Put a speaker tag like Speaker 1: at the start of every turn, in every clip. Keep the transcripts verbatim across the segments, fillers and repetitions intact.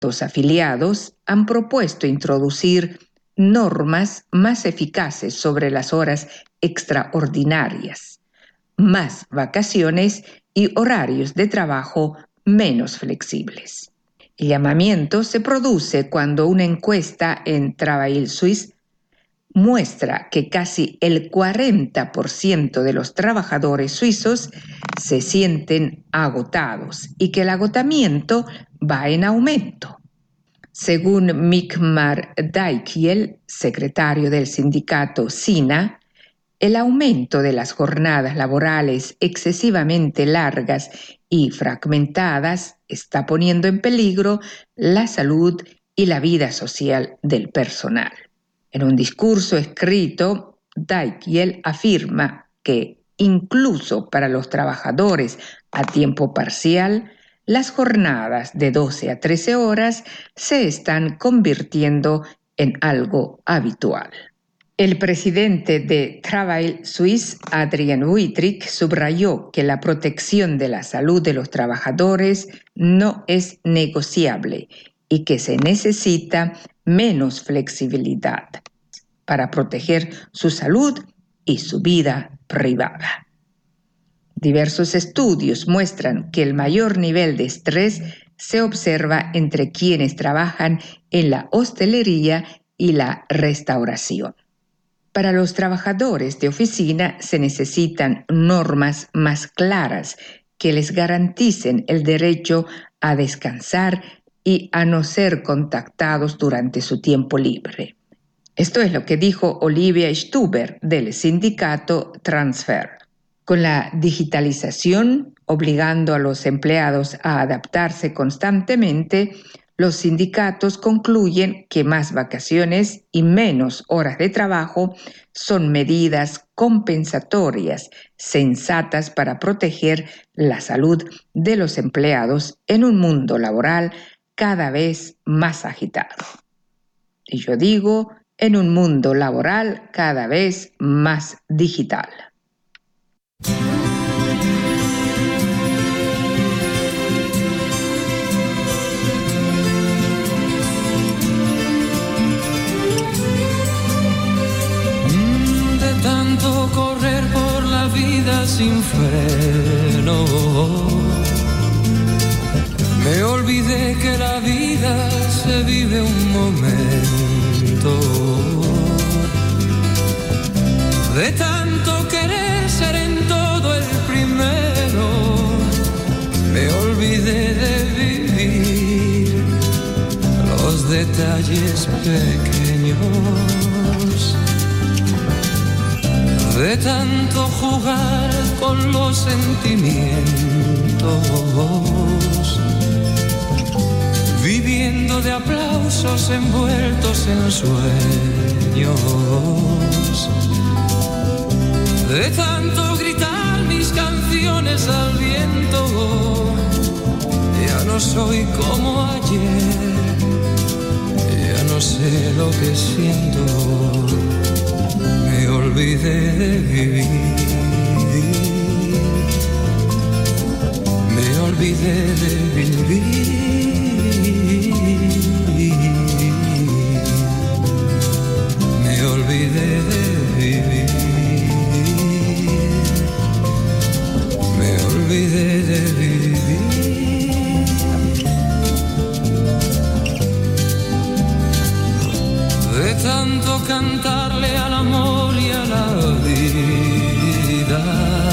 Speaker 1: Los afiliados han propuesto introducir normas más eficaces sobre las horas extraordinarias, más vacaciones y horarios de trabajo menos flexibles. El llamamiento se produce cuando una encuesta en Travail Suisse muestra que casi el cuarenta por ciento de los trabajadores suizos se sienten agotados y que el agotamiento va en aumento. Según Mikmar Daikiel, secretario del sindicato SINA, el aumento de las jornadas laborales excesivamente largas y fragmentadas está poniendo en peligro la salud y la vida social del personal. En un discurso escrito, Daikiel afirma que incluso para los trabajadores a tiempo parcial, las jornadas de doce a trece horas se están convirtiendo en algo habitual. El presidente de Travail Suisse, Adrien Wittrich, subrayó que la protección de la salud de los trabajadores no es negociable y que se necesita menos flexibilidad para proteger su salud y su vida privada. Diversos estudios muestran que el mayor nivel de estrés se observa entre quienes trabajan en la hostelería y la restauración. Para los trabajadores de oficina se necesitan normas más claras que les garanticen el derecho a descansar y a no ser contactados durante su tiempo libre. Esto es lo que dijo Olivia Stuber del sindicato Transfer. Con la digitalización, obligando a los empleados a adaptarse constantemente, los sindicatos concluyen que más vacaciones y menos horas de trabajo son medidas compensatorias sensatas para proteger la salud de los empleados en un mundo laboral cada vez más agitado. Y yo digo, en un mundo laboral cada vez más digital.
Speaker 2: De tanto correr por la vida sin freno, me olvidé que la vida se vive un momento. De tanto querer ser en todo el primero, me olvidé de vivir los detalles pequeños. De tanto jugar con los sentimientos, viviendo de aplausos envueltos en sueños. De tanto gritar mis canciones al viento, ya no soy como ayer, ya no sé lo que siento, me olvidé de vivir, me olvidé de vivir, me olvidé de vivir. Me olvidé de vivir. De tanto cantarle al amor y a la vida,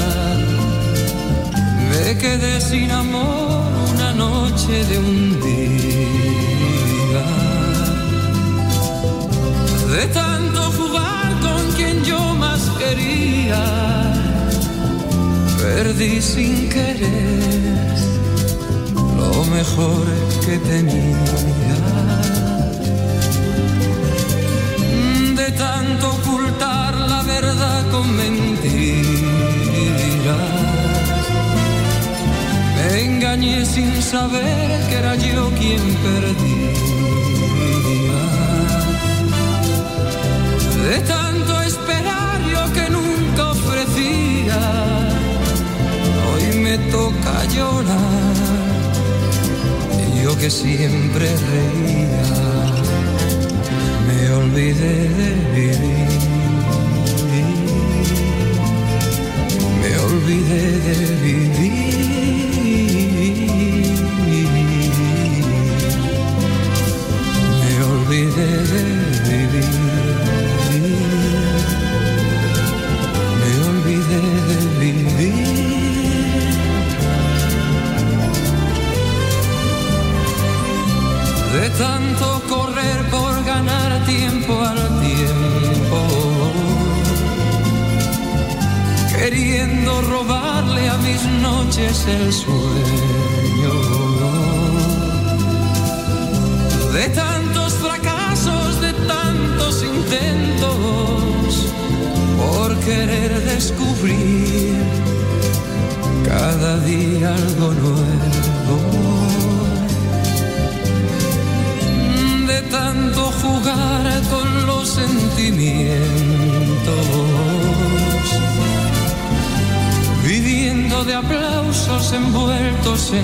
Speaker 2: me quedé sin amor una noche de un día. De tanto jugar con quien yo más quería, perdí sin querer lo mejor que tenía. De tanto ocultar la verdad con mentiras, me engañé sin saber que era yo quien perdía. De tanto esperar yo que nunca ofrecía, me toca llorar, yo que siempre reía. Me olvidé de vivir. Me olvidé de vivir. Me olvidé de vivir. Me olvidé de vivir. De tanto correr por ganar tiempo al tiempo, queriendo robarle a mis noches el sueño. De tantos fracasos, de tantos intentos, por querer descubrir cada día algo nuevo. De tanto jugar con los sentimientos, viviendo de aplausos envueltos en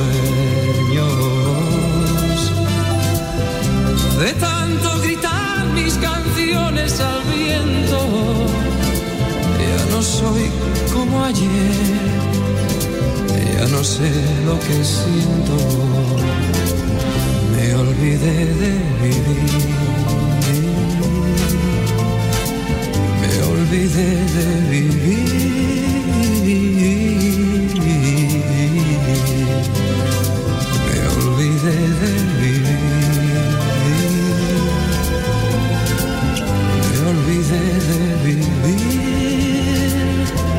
Speaker 2: sueños. De tanto gritar mis canciones al viento, ya no soy como ayer, ya no sé lo que siento. Me olvidé de vivir. Me olvidé de vivir. Me olvidé de vivir. Me olvidé de vivir.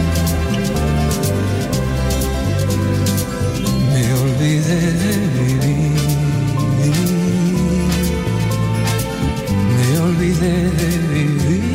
Speaker 2: Me olvidé de vivir. Me olvidé de vivir.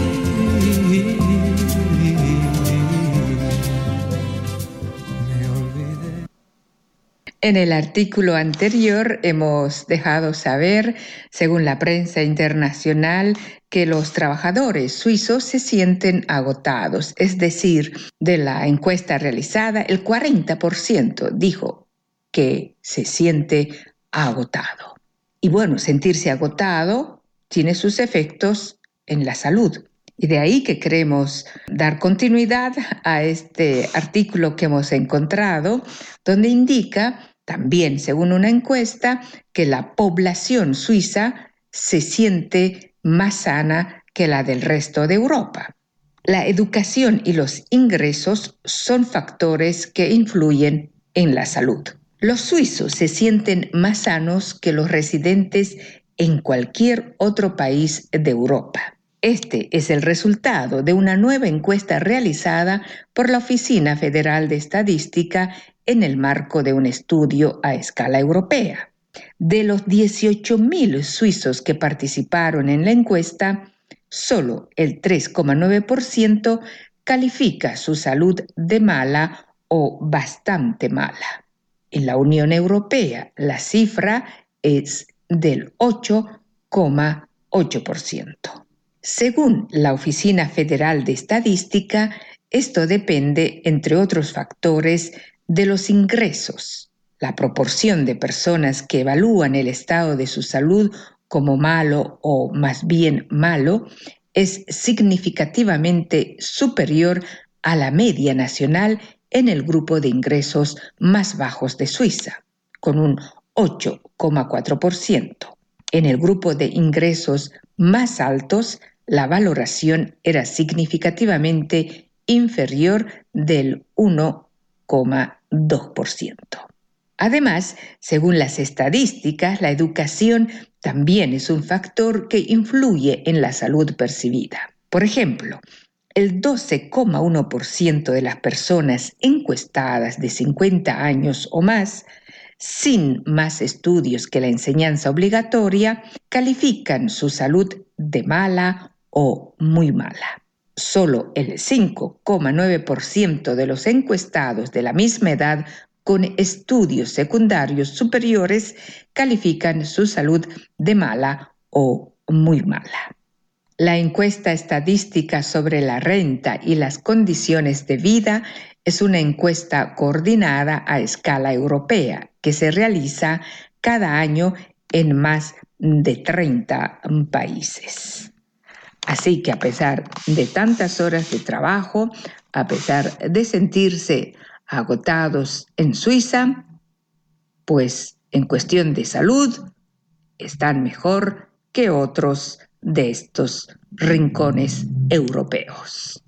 Speaker 1: En el artículo anterior hemos dejado saber, según la prensa internacional, que los trabajadores suizos se sienten agotados. Es decir, de la encuesta realizada, el cuarenta por ciento dijo que se siente agotado. Y bueno, sentirse agotado tiene sus efectos en la salud. Y de ahí que queremos dar continuidad a este artículo que hemos encontrado, donde indica también, según una encuesta, que la población suiza se siente más sana que la del resto de Europa. La educación y los ingresos son factores que influyen en la salud. Los suizos se sienten más sanos que los residentes en cualquier otro país de Europa. Este es el resultado de una nueva encuesta realizada por la Oficina Federal de Estadística en el marco de un estudio a escala europea. De los dieciocho mil suizos que participaron en la encuesta, solo el tres coma nueve por ciento califica su salud de mala o bastante mala. En la Unión Europea, la cifra es del ocho coma ocho por ciento. Según la Oficina Federal de Estadística, esto depende, entre otros factores, de los ingresos. La proporción de personas que evalúan el estado de su salud como malo o más bien malo es significativamente superior a la media nacional en el grupo de ingresos más bajos de Suiza, con un ocho coma cuatro por ciento. En el grupo de ingresos más altos, la valoración era significativamente inferior del uno coma dos por ciento. Además, según las estadísticas, la educación también es un factor que influye en la salud percibida. Por ejemplo, el doce coma uno por ciento de las personas encuestadas de cincuenta años o más, sin más estudios que la enseñanza obligatoria, califican su salud de mala o muy mala. Solo el cinco coma nueve por ciento de los encuestados de la misma edad con estudios secundarios superiores califican su salud de mala o muy mala. La encuesta estadística sobre la renta y las condiciones de vida es una encuesta coordinada a escala europea que se realiza cada año en más de treinta países. Así que a pesar de tantas horas de trabajo, a pesar de sentirse agotados en Suiza, pues en cuestión de salud están mejor que otros de estos rincones europeos.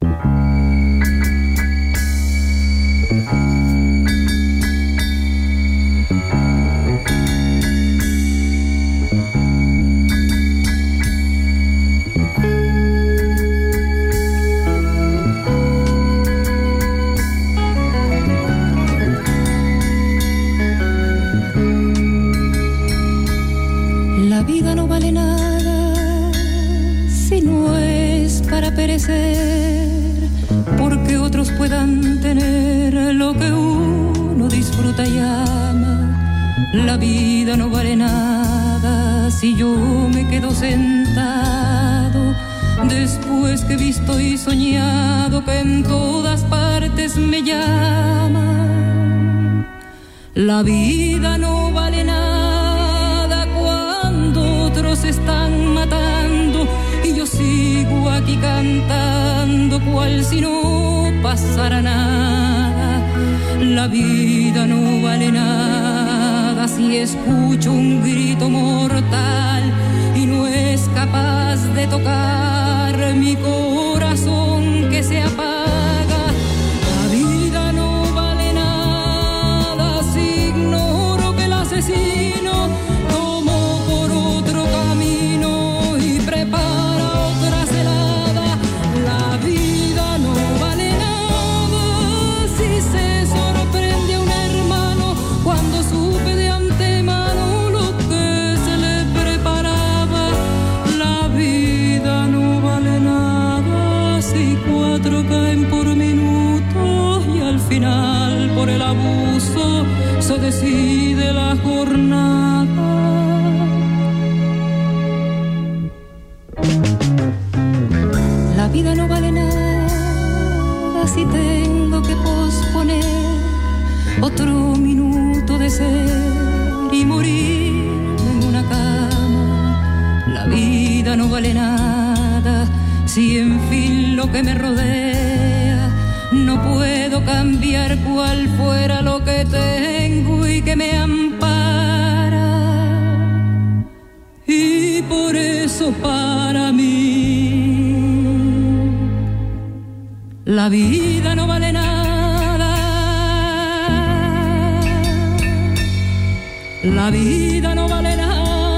Speaker 2: Porque otros puedan tener lo que uno disfruta y ama. La vida no vale nada si yo me quedo sentado después que he visto y soñado que en todas partes me llaman. La vida no vale nada cuando otros están matando y yo sigo aquí cantando cual si no pasara nada. La vida no vale nada si escucho un grito mortal y no es capaz de tocar mi corazón que se apaga. La vida no vale nada si ignoro que el asesino tomó por otro camino y prepara por el abuso se decide la jornada. La vida no vale nada si tengo que posponer otro minuto de ser y morir en una cama. La vida no vale nada si en fin lo que me rodea no puedo cambiar cual fuera lo que tengo y que me ampara. Y por eso para mí la vida no vale nada. La vida no vale nada.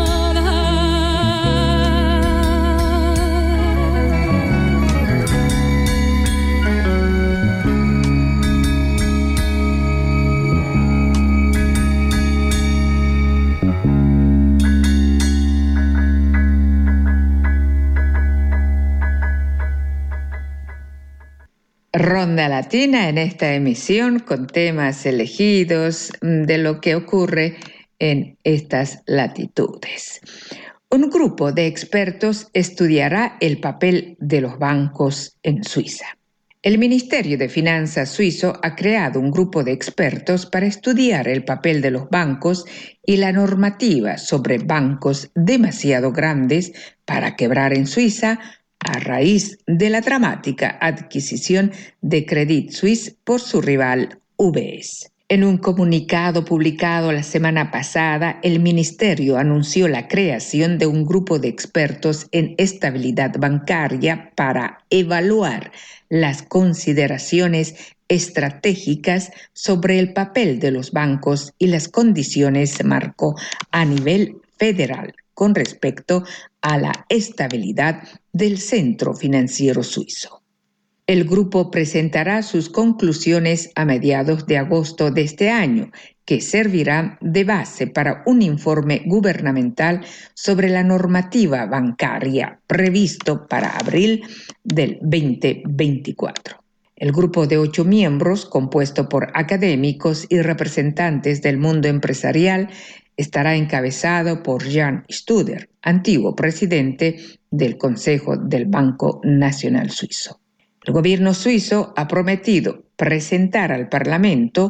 Speaker 1: Ronda Latina en esta emisión con temas elegidos de lo que ocurre en estas latitudes. Un grupo de expertos estudiará el papel de los bancos en Suiza. El Ministerio de Finanzas suizo ha creado un grupo de expertos para estudiar el papel de los bancos y la normativa sobre bancos demasiado grandes para quebrar en Suiza a raíz de la dramática adquisición de Credit Suisse por su rival U B S. En un comunicado publicado la semana pasada, el ministerio anunció la creación de un grupo de expertos en estabilidad bancaria para evaluar las consideraciones estratégicas sobre el papel de los bancos y las condiciones marco a nivel federal con respecto a la estabilidad del centro financiero suizo. El grupo presentará sus conclusiones a mediados de agosto de este año, que servirá de base para un informe gubernamental sobre la normativa bancaria previsto para abril del veinte veinticuatro. El grupo de ocho miembros, compuesto por académicos y representantes del mundo empresarial, estará encabezado por Jan Studer, antiguo presidente del Consejo del Banco Nacional Suizo. El gobierno suizo ha prometido presentar al Parlamento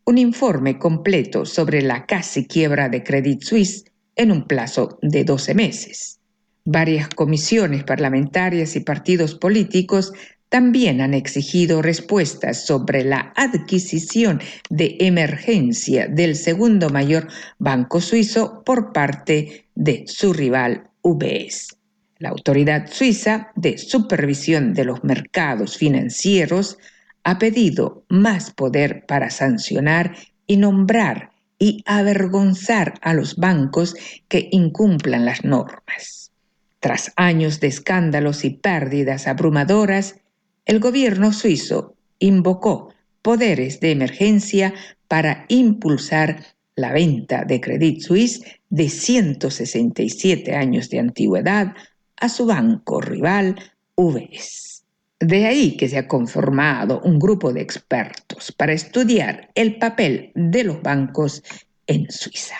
Speaker 1: un informe completo sobre la casi quiebra de Credit Suisse en un plazo de doce meses. Varias comisiones parlamentarias y partidos políticos también han exigido respuestas sobre la adquisición de emergencia del segundo mayor banco suizo por parte de su rival U B S. La Autoridad Suiza de Supervisión de los Mercados Financieros ha pedido más poder para sancionar y nombrar y avergonzar a los bancos que incumplan las normas. Tras años de escándalos y pérdidas abrumadoras, el gobierno suizo invocó poderes de emergencia para impulsar la venta de Credit Suisse de ciento sesenta y siete años de antigüedad a su banco rival U B S. De ahí que se ha conformado un grupo de expertos para estudiar el papel de los bancos en Suiza.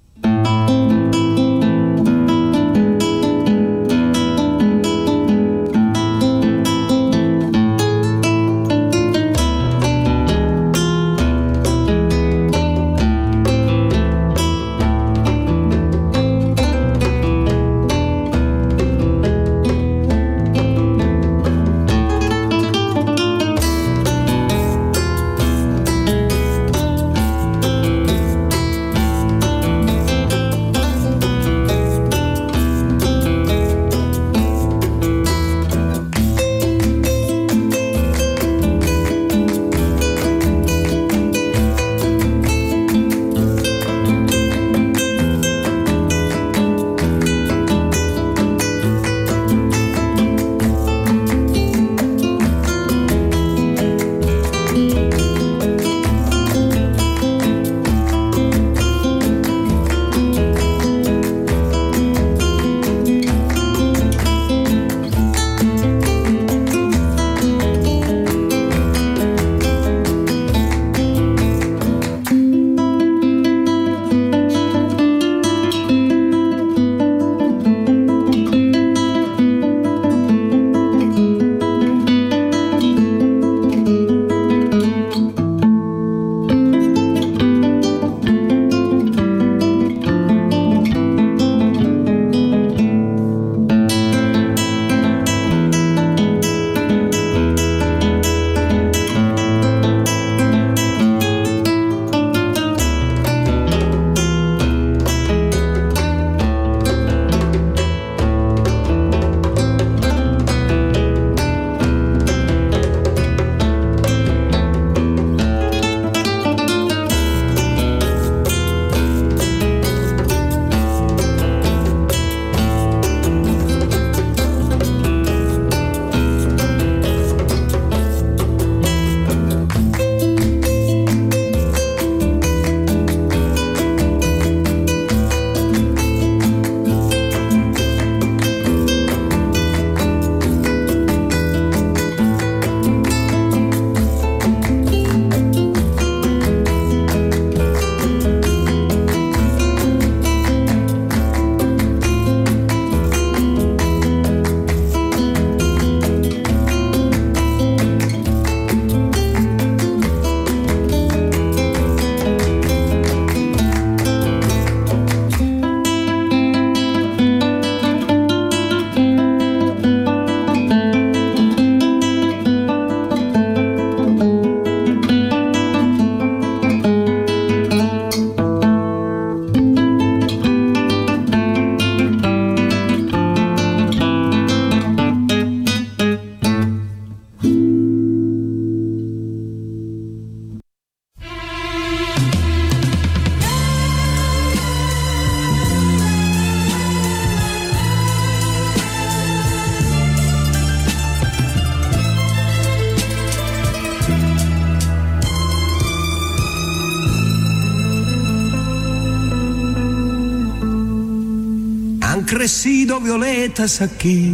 Speaker 3: Crecido violetas aquí,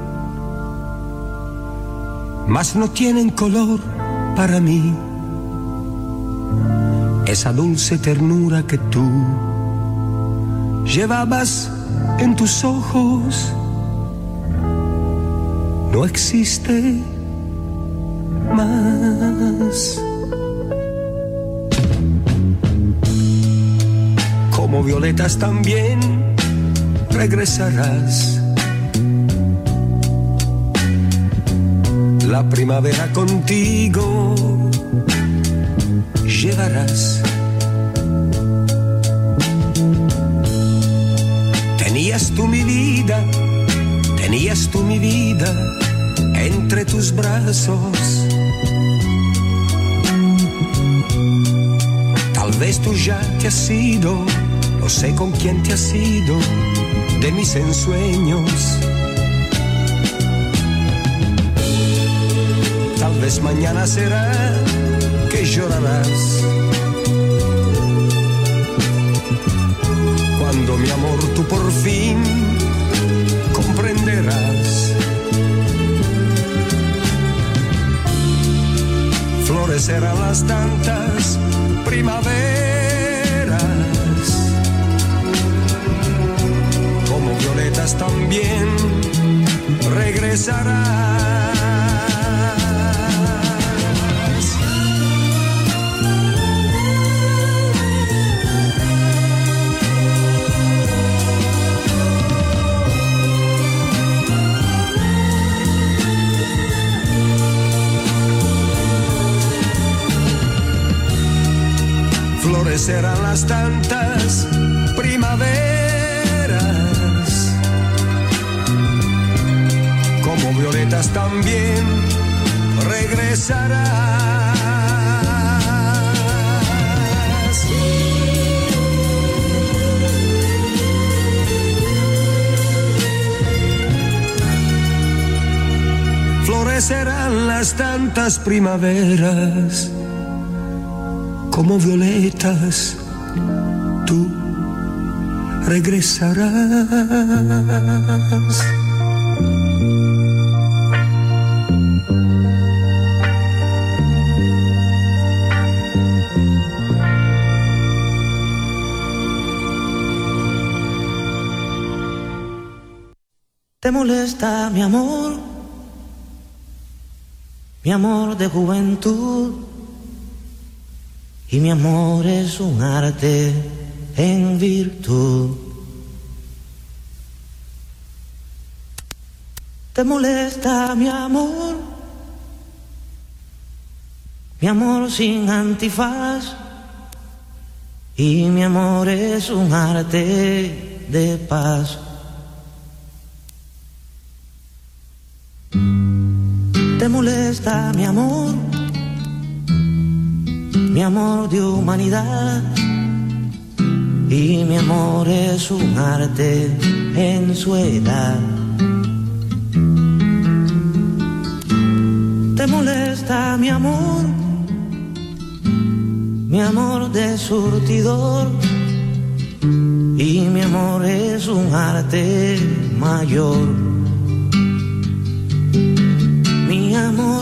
Speaker 3: mas no tienen color para mí. Esa dulce ternura que tú llevabas en tus ojos no existe más. como violetas también regresarás. La primavera contigo llevarás. Tenías tú mi vida, tenías tú mi vida entre tus brazos. Tal vez tú ya te has ido, no sé con quién te has ido de mis ensueños. Tal vez mañana será que llorarás. Cuando mi amor tú por fin comprenderás. Florecerán las tantas primaveras, como violetas también regresarás. Florecerán las tantas primaveras, como violetas también regresarás. Florecerán las tantas primaveras, como violetas, tú regresarás.
Speaker 4: ¿Te molesta mi amor? Mi amor de juventud. Y mi amor es un arte en virtud. ¿Te molesta mi amor? Mi amor sin antifaz. Y mi amor es un arte de paz. ¿Te molesta mi amor? Mi amor de humanidad. Y mi amor es un arte en su edad. ¿Te molesta mi amor? Mi amor de surtidor. Y mi amor es un arte mayor. Mi amor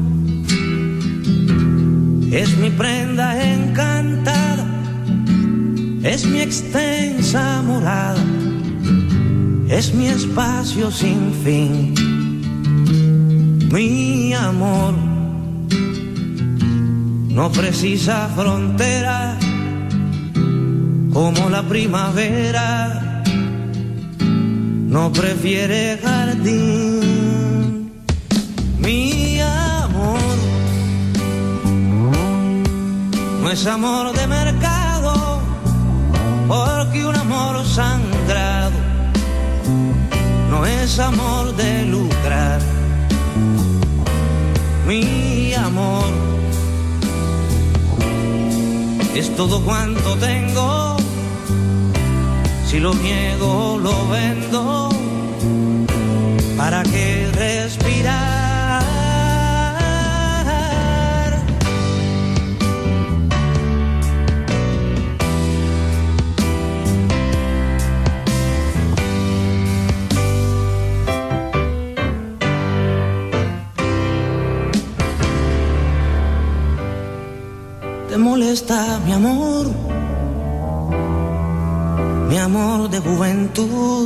Speaker 4: es mi prenda encantada, es mi extensa morada, es mi espacio sin fin. Mi amor no precisa frontera, como la primavera no prefiere jardín. Mi amor no es amor de mercado, porque un amor sangrado no es amor de lucrar. Mi amor es todo cuanto tengo, si lo niego lo vendo, ¿para qué respirar? ¿Te molesta mi amor? Mi amor de juventud.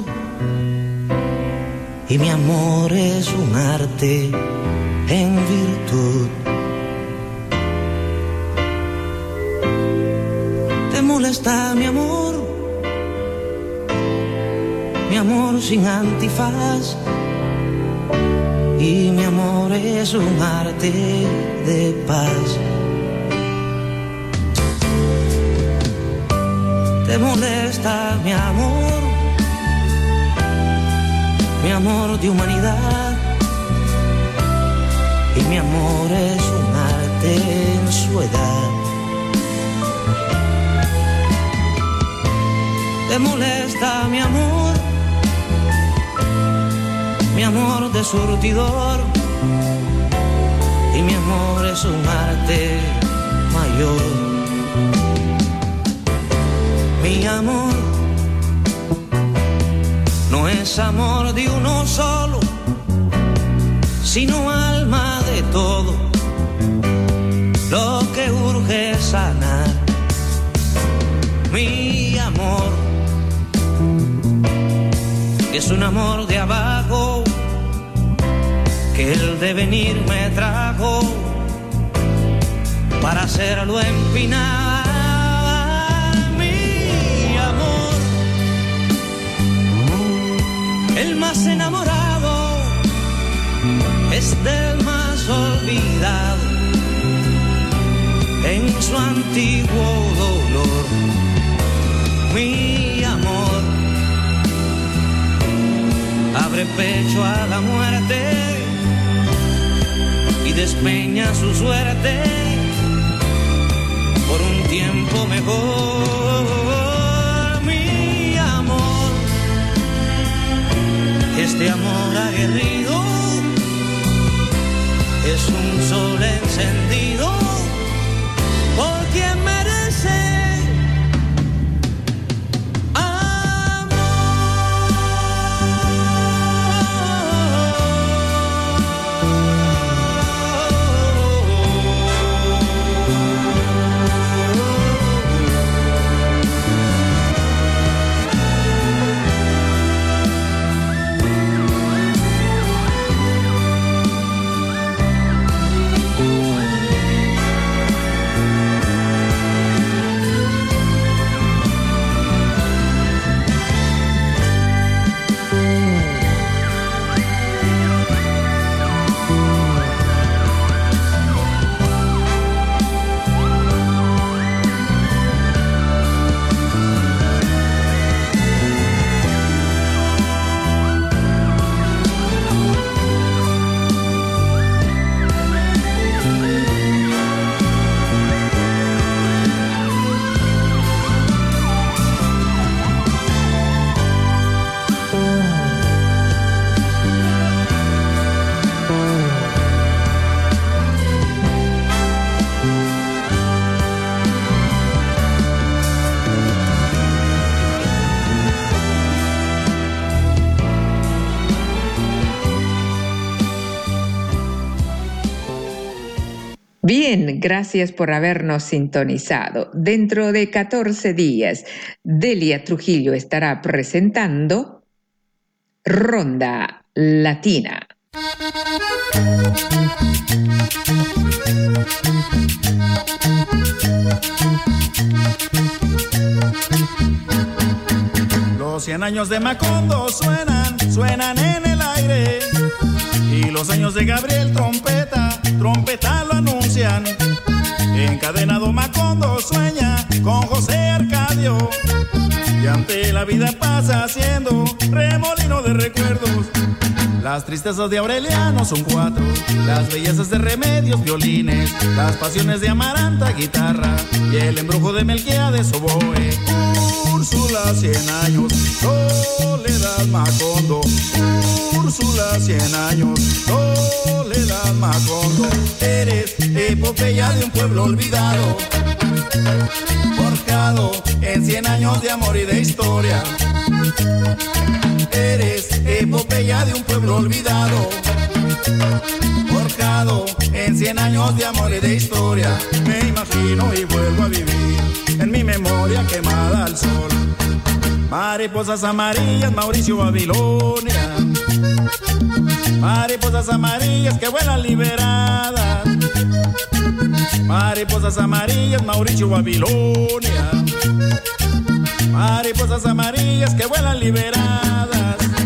Speaker 4: Y mi amor es un arte en virtud. ¿Te molesta mi amor? mi amor sin antifaz y mi amor es un arte de paz. ¿Te molesta mi amor? Mi amor de humanidad y mi amor es un arte en su edad. ¿Te molesta mi amor? Mi amor de surtidor y mi amor es un arte mayor. Mi amor no es amor de uno solo, sino alma de todo, lo que urge es sanar. Mi amor es un amor de abajo que el devenir me trajo para hacerlo empinar. Mi amor, el más enamorado es del más olvidado en su antiguo dolor. Mi amor abre pecho a la muerte y despeña su suerte por un tiempo mejor. Mi amor, este amor aguerrido es un sol encendido por quien merece.
Speaker 1: Bien, gracias por habernos sintonizado. Dentro de catorce días, Delia Trujillo estará presentando Ronda Latina.
Speaker 5: Los cien años de Macondo suenan, suenan en el aire. Y los años de Gabriel Trompeta, trompeta lo anuncian. Encadenado Macondo sueña con José Arcadio. Y ante la vida pasa haciendo remolino de recuerdos. Las tristezas de Aureliano son cuatro, las bellezas de Remedios, violines, las pasiones de Amaranta, guitarra, y el embrujo de Melquiades, oboe. Úrsula, cien años, Soledad Macondo. Úrsula, cien años, Soledad Macondo. Eres epopeya de un pueblo olvidado, forjado en cien años de amor y de historia. Eres epopeya de un pueblo olvidado, forjado en cien años de amor y de historia. Me imagino y vuelvo a vivir en mi memoria quemada al sol. Mariposas amarillas, Mauricio Babilonia. Mariposas amarillas que vuelan liberadas. Mariposas amarillas, Mauricio Babilonia. mariposas amarillas que vuelan liberadas.